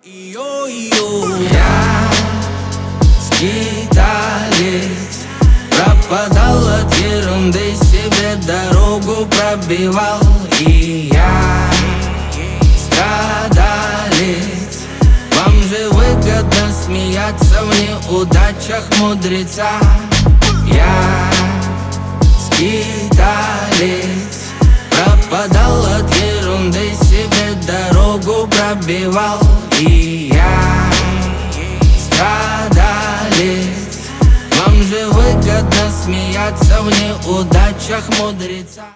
Я скиталец, пропадал от ерунды, себе дорогу пробивал. И я страдалец, вам же выгодно смеяться в неудачах мудреца. Я скиталец, пропадал от ерунды, себе дорогу пробивал. И я страдалец, вам же выгодно смеяться в неудачах мудреца.